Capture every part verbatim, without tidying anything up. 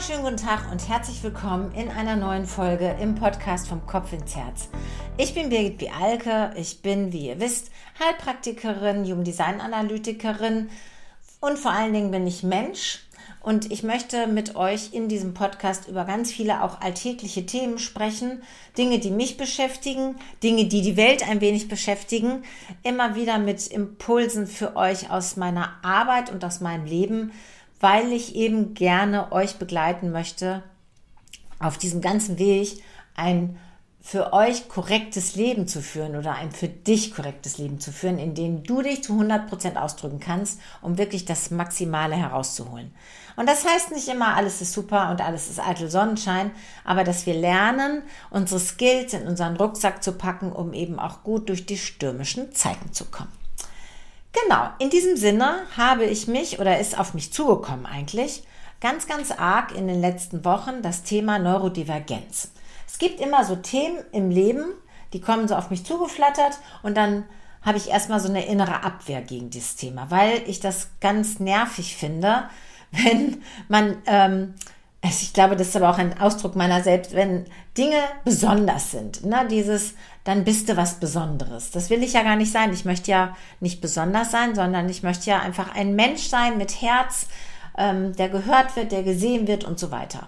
wunderschönen guten Tag und herzlich willkommen in einer neuen Folge im Podcast vom Kopf ins Herz. Ich bin Birgit Bialke, ich bin, wie ihr wisst, Heilpraktikerin, Human Design Analytikerin und vor allen Dingen bin ich Mensch. Und ich möchte mit euch in diesem Podcast über ganz viele auch alltägliche Themen sprechen. Dinge, die mich beschäftigen, Dinge, die die Welt ein wenig beschäftigen. Immer wieder mit Impulsen für euch aus meiner Arbeit und aus meinem Leben, weil ich eben gerne euch begleiten möchte, auf diesem ganzen Weg ein für euch korrektes Leben zu führen oder ein für dich korrektes Leben zu führen, in dem du dich zu hundert Prozent ausdrücken kannst, um wirklich das Maximale herauszuholen. Und das heißt nicht immer, alles ist super und alles ist eitel Sonnenschein, aber dass wir lernen, unsere Skills in unseren Rucksack zu packen, um eben auch gut durch die stürmischen Zeiten zu kommen. Genau, in diesem Sinne habe ich mich, oder ist auf mich zugekommen eigentlich, ganz, ganz arg in den letzten Wochen das Thema Neurodivergenz. Es gibt immer so Themen im Leben, die kommen so auf mich zugeflattert und dann habe ich erstmal so eine innere Abwehr gegen dieses Thema, weil ich das ganz nervig finde, wenn man, ähm, ich glaube, das ist aber auch ein Ausdruck meiner selbst, wenn Dinge besonders sind, ne, dieses, dann bist du was Besonderes. Das will ich ja gar nicht sein. Ich möchte ja nicht besonders sein, sondern ich möchte ja einfach ein Mensch sein mit Herz, ähm, der gehört wird, der gesehen wird und so weiter.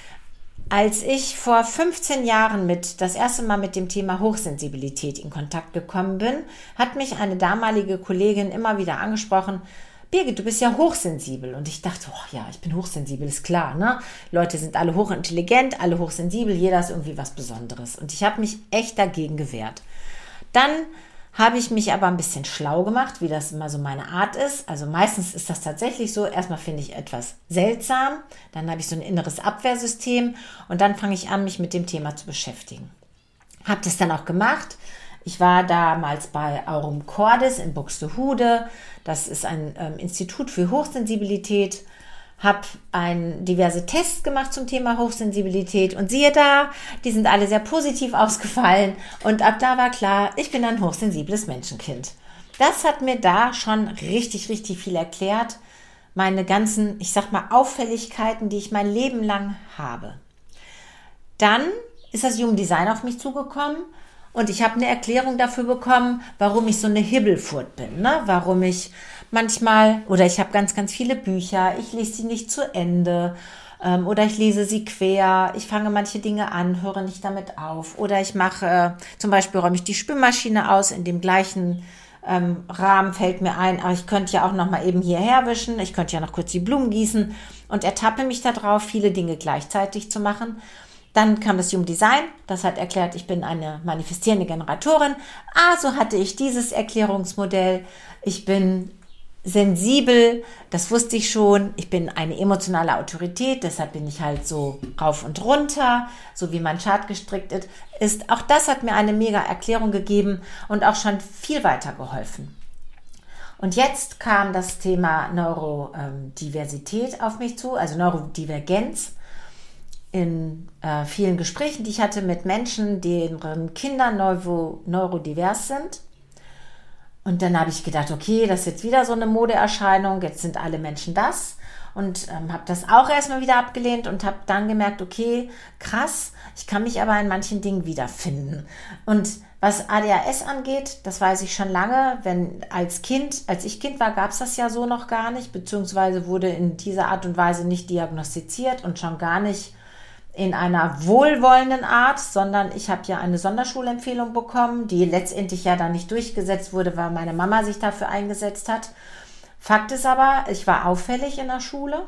Als ich vor fünfzehn Jahren mit das erste Mal mit dem Thema Hochsensibilität in Kontakt gekommen bin, hat mich eine damalige Kollegin immer wieder angesprochen: Birgit, du bist ja hochsensibel. Und ich dachte, oh ja, ich bin hochsensibel, ist klar, ne? Leute sind alle hochintelligent, alle hochsensibel, jeder ist irgendwie was Besonderes. Und ich habe mich echt dagegen gewehrt. Dann habe ich mich aber ein bisschen schlau gemacht, wie das immer so meine Art ist. Also meistens ist das tatsächlich so. Erstmal finde ich etwas seltsam, dann habe ich so ein inneres Abwehrsystem und dann fange ich an, mich mit dem Thema zu beschäftigen. Habe das dann auch gemacht. Ich war damals bei Aurum Cordis in Buxtehude. Das ist ein ähm, Institut für Hochsensibilität. Habe ein, diverse Tests gemacht zum Thema Hochsensibilität und siehe da, die sind alle sehr positiv ausgefallen und ab da war klar, ich bin ein hochsensibles Menschenkind. Das hat mir da schon richtig, richtig viel erklärt. Meine ganzen, ich sag mal, Auffälligkeiten, die ich mein Leben lang habe. Dann ist das Human Design auf mich zugekommen. Und ich habe eine Erklärung dafür bekommen, warum ich so eine Hibbelfurt bin, ne? Warum ich manchmal, oder ich habe ganz, ganz viele Bücher, ich lese sie nicht zu Ende ähm, oder ich lese sie quer, ich fange manche Dinge an, höre nicht damit auf oder ich mache, äh, zum Beispiel räume ich die Spülmaschine aus, in dem gleichen ähm, Rahmen fällt mir ein, aber ich könnte ja auch noch mal eben hierher wischen, ich könnte ja noch kurz die Blumen gießen und ertappe mich darauf, viele Dinge gleichzeitig zu machen. Dann kam das Human Design, das hat erklärt, ich bin eine manifestierende Generatorin. Also hatte ich dieses Erklärungsmodell. Ich bin sensibel, das wusste ich schon. Ich bin eine emotionale Autorität, deshalb bin ich halt so rauf und runter, so wie mein Chart gestrickt ist. Auch das hat mir eine mega Erklärung gegeben und auch schon viel weitergeholfen. Und jetzt kam das Thema Neurodiversität auf mich zu, also Neurodivergenz. In äh, vielen Gesprächen, die ich hatte mit Menschen, deren Kinder neuro, neurodivers sind. Und dann habe ich gedacht, okay, das ist jetzt wieder so eine Modeerscheinung, jetzt sind alle Menschen das. Und ähm, habe das auch erstmal wieder abgelehnt und habe dann gemerkt, okay, krass, ich kann mich aber in manchen Dingen wiederfinden. Und was A D H S angeht, das weiß ich schon lange, wenn als Kind, als ich Kind war, gab es das ja so noch gar nicht, beziehungsweise wurde in dieser Art und Weise nicht diagnostiziert und schon gar nicht in einer wohlwollenden Art, sondern ich habe ja eine Sonderschulempfehlung bekommen, die letztendlich ja dann nicht durchgesetzt wurde, weil meine Mama sich dafür eingesetzt hat. Fakt ist aber, ich war auffällig in der Schule,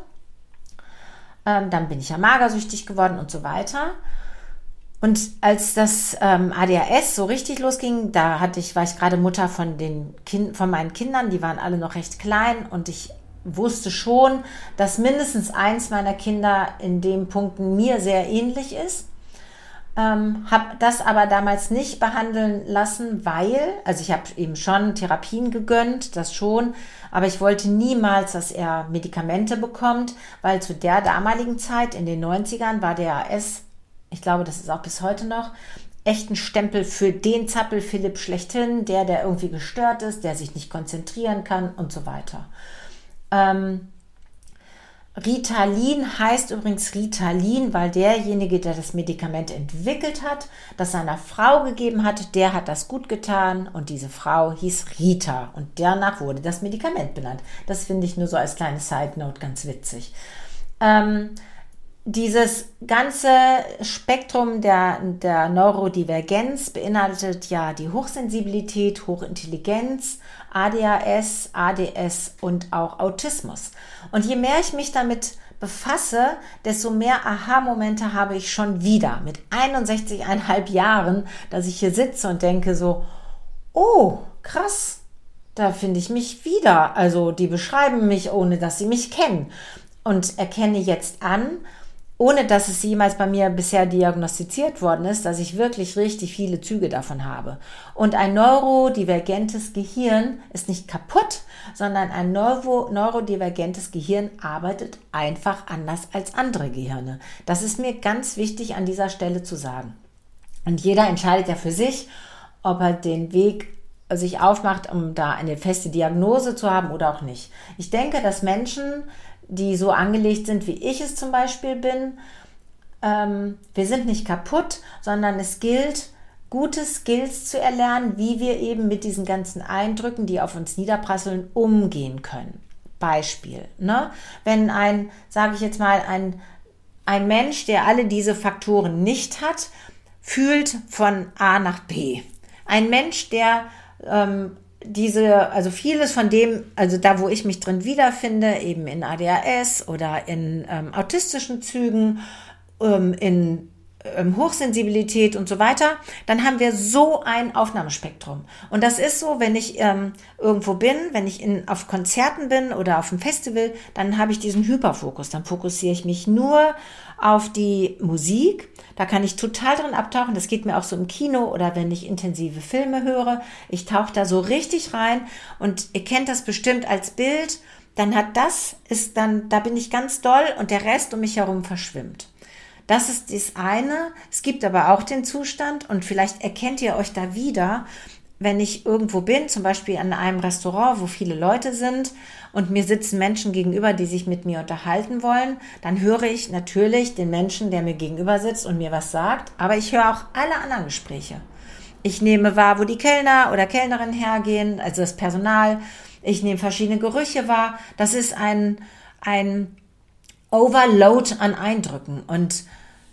ähm, dann bin ich ja magersüchtig geworden und so weiter. Und als das ähm, A D H S so richtig losging, da hatte ich, war ich gerade Mutter von den kind, von meinen Kindern, die waren alle noch recht klein und ich wusste schon, dass mindestens eins meiner Kinder in den Punkten mir sehr ähnlich ist. Ähm, habe das aber damals nicht behandeln lassen, weil, also ich habe eben schon Therapien gegönnt, das schon, aber ich wollte niemals, dass er Medikamente bekommt, weil zu der damaligen Zeit, in den neunzigern, war der A D H S, ich glaube, das ist auch bis heute noch, echt ein Stempel für den Zappel-Philipp schlechthin, der, der irgendwie gestört ist, der sich nicht konzentrieren kann und so weiter. Ähm, Ritalin heißt übrigens Ritalin, weil derjenige, der das Medikament entwickelt hat, das seiner Frau gegeben hat, der hat das gut getan und diese Frau hieß Rita und danach wurde das Medikament benannt. Das finde ich nur so als kleine Side-Note ganz witzig. Ähm, dieses ganze Spektrum der, der Neurodivergenz beinhaltet ja die Hochsensibilität, Hochintelligenz, A D H S, A D S und auch Autismus. Und je mehr ich mich damit befasse, desto mehr Aha-Momente habe ich schon wieder mit einundsechzig Komma fünf Jahren, dass ich hier sitze und denke so, oh, krass, da finde ich mich wieder. Also die beschreiben mich, ohne dass sie mich kennen. Und erkenne jetzt an, ohne dass es jemals bei mir bisher diagnostiziert worden ist, dass ich wirklich richtig viele Züge davon habe. Und ein neurodivergentes Gehirn ist nicht kaputt, sondern ein neuro, neurodivergentes Gehirn arbeitet einfach anders als andere Gehirne. Das ist mir ganz wichtig an dieser Stelle zu sagen. Und jeder entscheidet ja für sich, ob er den Weg sich aufmacht, um da eine feste Diagnose zu haben oder auch nicht. Ich denke, dass Menschen, die so angelegt sind, wie ich es zum Beispiel bin, ähm, wir sind nicht kaputt, sondern es gilt, gute Skills zu erlernen, wie wir eben mit diesen ganzen Eindrücken, die auf uns niederprasseln, umgehen können. Beispiel, ne? Wenn ein, sage ich jetzt mal, ein, ein Mensch, der alle diese Faktoren nicht hat, fühlt von A nach B. Ein Mensch, der ähm, diese, also vieles von dem, also da, wo ich mich drin wiederfinde, eben in A D H S oder in ähm, autistischen Zügen, ähm, in ähm, Hochsensibilität und so weiter, dann haben wir so ein Aufnahmespektrum. Und das ist so, wenn ich ähm, irgendwo bin, wenn ich in, auf Konzerten bin oder auf einem Festival, dann habe ich diesen Hyperfokus. Dann fokussiere ich mich nur auf die Musik. Da kann ich total drin abtauchen. Das geht mir auch so im Kino oder wenn ich intensive Filme höre. Ich tauche da so richtig rein und ihr kennt das bestimmt als Bild. Dann hat das, ist dann, da bin ich ganz doll und der Rest um mich herum verschwimmt. Das ist das eine. Es gibt aber auch den Zustand und vielleicht erkennt ihr euch da wieder, wenn ich irgendwo bin, zum Beispiel an einem Restaurant, wo viele Leute sind und mir sitzen Menschen gegenüber, die sich mit mir unterhalten wollen, dann höre ich natürlich den Menschen, der mir gegenüber sitzt und mir was sagt, aber ich höre auch alle anderen Gespräche. Ich nehme wahr, wo die Kellner oder Kellnerin hergehen, also das Personal. Ich nehme verschiedene Gerüche wahr. Das ist ein, ein Overload an Eindrücken und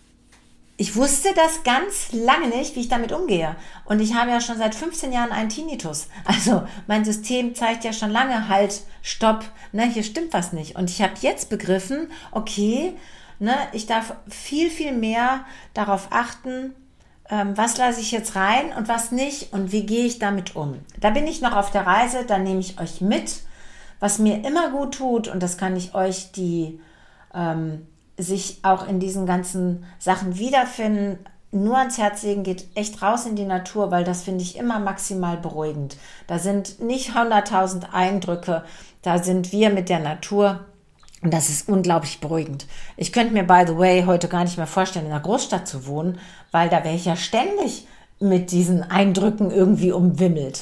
ich wusste das ganz lange nicht, wie ich damit umgehe. Und ich habe ja schon seit fünfzehn Jahren einen Tinnitus. Also mein System zeigt ja schon lange, halt, stopp, ne, hier stimmt was nicht. Und ich habe jetzt begriffen, okay, ne, ich darf viel, viel mehr darauf achten, ähm, was lasse ich jetzt rein und was nicht und wie gehe ich damit um. Da bin ich noch auf der Reise, da nehme ich euch mit, was mir immer gut tut. Und das kann ich euch, die ähm, sich auch in diesen ganzen Sachen wiederfinden, nur ans Herz legen, geht echt raus in die Natur, weil das finde ich immer maximal beruhigend. Da sind nicht hunderttausend Eindrücke, da sind wir mit der Natur und das ist unglaublich beruhigend. Ich könnte mir, by the way, heute gar nicht mehr vorstellen, in einer Großstadt zu wohnen, weil da wäre ich ja ständig mit diesen Eindrücken irgendwie umwimmelt.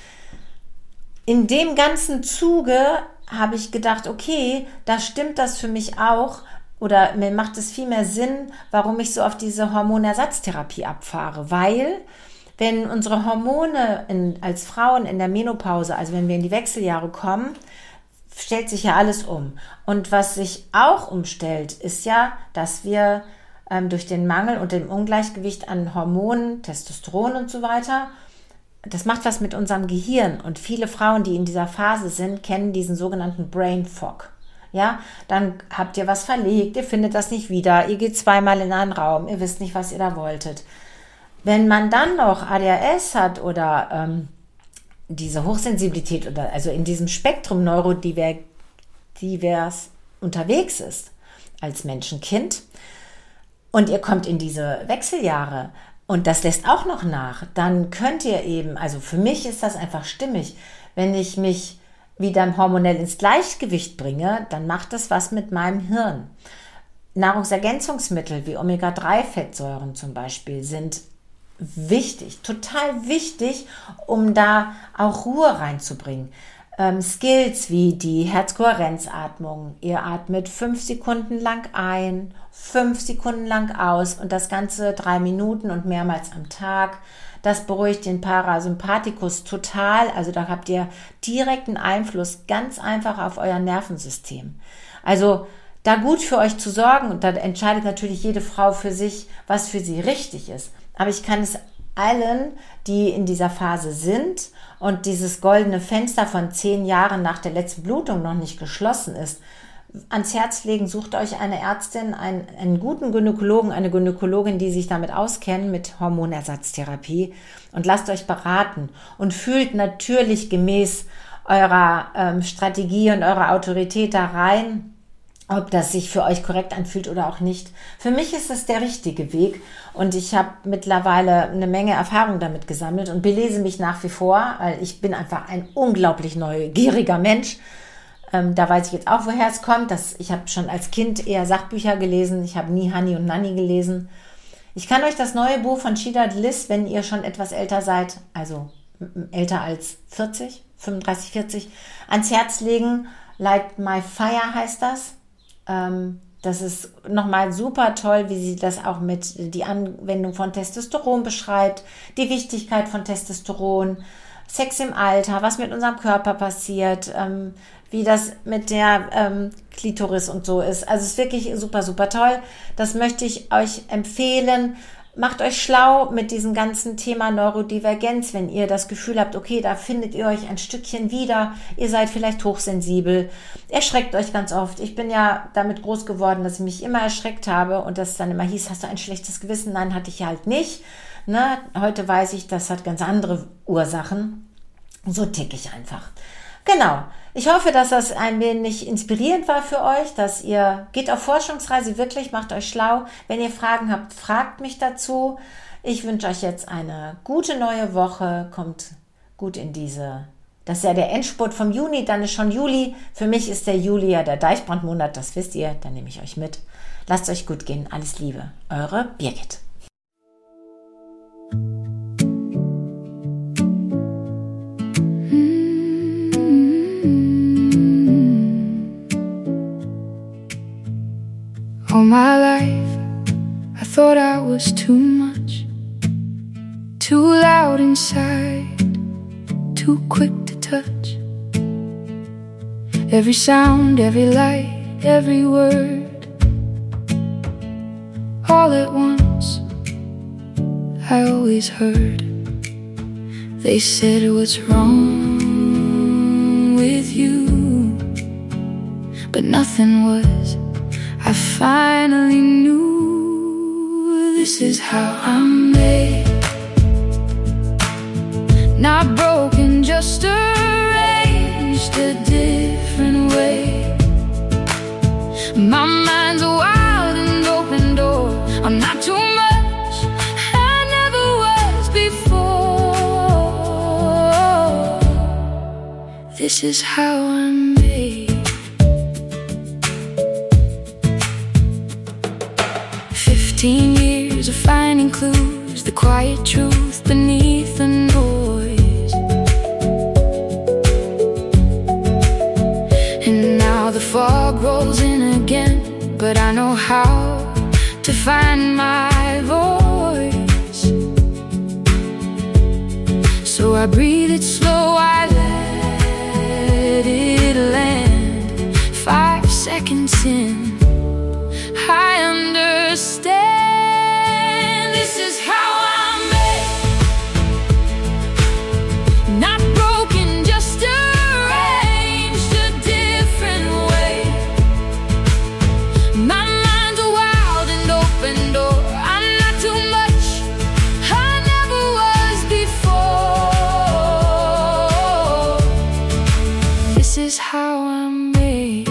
In dem ganzen Zuge habe ich gedacht, okay, da stimmt das für mich auch, oder mir macht es viel mehr Sinn, warum ich so auf diese Hormonersatztherapie abfahre. Weil, wenn unsere Hormone in, als Frauen in der Menopause, also wenn wir in die Wechseljahre kommen, stellt sich ja alles um. Und was sich auch umstellt, ist ja, dass wir ähm, durch den Mangel und dem Ungleichgewicht an Hormonen, Testosteron und so weiter, das macht was mit unserem Gehirn. Und viele Frauen, die in dieser Phase sind, kennen diesen sogenannten Brain Fog. Ja, dann habt ihr was verlegt, ihr findet das nicht wieder, ihr geht zweimal in einen Raum, ihr wisst nicht, was ihr da wolltet. Wenn man dann noch A D H S hat oder ähm, diese Hochsensibilität oder also in diesem Spektrum neurodivers unterwegs ist als Menschenkind und ihr kommt in diese Wechseljahre und das lässt auch noch nach, dann könnt ihr eben, also für mich ist das einfach stimmig, wenn ich mich wieder hormonell ins Gleichgewicht bringe, dann macht das was mit meinem Hirn. Nahrungsergänzungsmittel wie Omega drei Fettsäuren zum Beispiel sind wichtig, total wichtig, um da auch Ruhe reinzubringen. ähm, Skills wie die Herzkohärenzatmung. Ihr atmet fünf Sekunden lang ein, fünf Sekunden lang aus und das Ganze drei Minuten und mehrmals am Tag. Das beruhigt den Parasympathikus total. Also da habt ihr direkten Einfluss ganz einfach auf euer Nervensystem. Also da gut für euch zu sorgen, und da entscheidet natürlich jede Frau für sich, was für sie richtig ist. Aber ich kann es allen, die in dieser Phase sind und dieses goldene Fenster von zehn Jahren nach der letzten Blutung noch nicht geschlossen ist, ans Herz legen. Sucht euch eine Ärztin, einen, einen guten Gynäkologen, eine Gynäkologin, die sich damit auskennen, mit Hormonersatztherapie, und lasst euch beraten und fühlt natürlich gemäß eurer ähm, Strategie und eurer Autorität da rein, ob das sich für euch korrekt anfühlt oder auch nicht. Für mich ist es der richtige Weg und ich habe mittlerweile eine Menge Erfahrung damit gesammelt und belese mich nach wie vor, weil ich bin einfach ein unglaublich neugieriger Mensch. Ähm, da weiß ich jetzt auch, woher es kommt. Dass ich habe schon als Kind eher Sachbücher gelesen. Ich habe nie Hani und Nanni gelesen. Ich kann euch das neue Buch von Shida Liz, wenn ihr schon etwas älter seid, also älter als vierzig, fünfunddreißig, vierzig, ans Herz legen. Light My Fire heißt das. Das ist nochmal super toll, wie sie das auch mit die Anwendung von Testosteron beschreibt, die Wichtigkeit von Testosteron, Sex im Alter, was mit unserem Körper passiert, ähm, wie das mit der ähm, Klitoris und so ist. Also es ist wirklich super, super toll. Das möchte ich euch empfehlen. Macht euch schlau mit diesem ganzen Thema Neurodivergenz, wenn ihr das Gefühl habt, okay, da findet ihr euch ein Stückchen wieder, ihr seid vielleicht hochsensibel, erschreckt euch ganz oft. Ich bin ja damit groß geworden, dass ich mich immer erschreckt habe und das dann immer hieß, hast du ein schlechtes Gewissen? Nein, hatte ich halt nicht. Ne? Heute weiß ich, das hat ganz andere Ursachen. So tick ich einfach. Genau. Ich hoffe, dass das ein wenig inspirierend war für euch, dass ihr geht auf Forschungsreise, wirklich, macht euch schlau. Wenn ihr Fragen habt, fragt mich dazu. Ich wünsche euch jetzt eine gute neue Woche, kommt gut in diese, das ist ja der Endspurt vom Juni, dann ist schon Juli. Für mich ist der Juli ja der Deichbrandmonat, das wisst ihr, dann nehme ich euch mit. Lasst euch gut gehen, alles Liebe. Eure Birgit. All my life, I thought I was too much, too loud inside, too quick to touch. Every sound, every light, every word, all at once, I always heard. They said, what's wrong with you? But nothing was. I finally knew this is how I'm made. Not broken, just arranged a different way. My mind's a wild and open door. I'm not too much, I never was before. This is how I'm made. Fifteen years of finding clues, the quiet truth beneath the noise. And now the fog rolls in again, but I know how to find my voice. So I breathe it slow, I let it land. Five seconds in, I understand. This is how I'm made. Not broken, just arranged a different way. My mind's a wild and open door. I'm not too much, I never was before. This is how I'm made.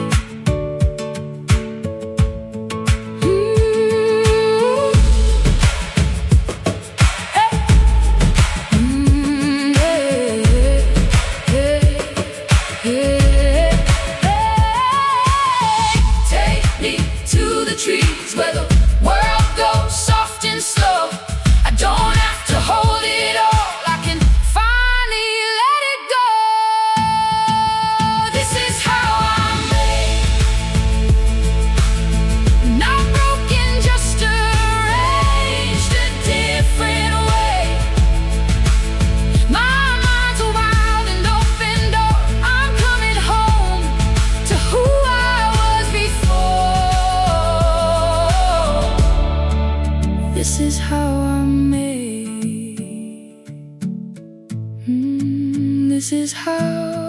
This is how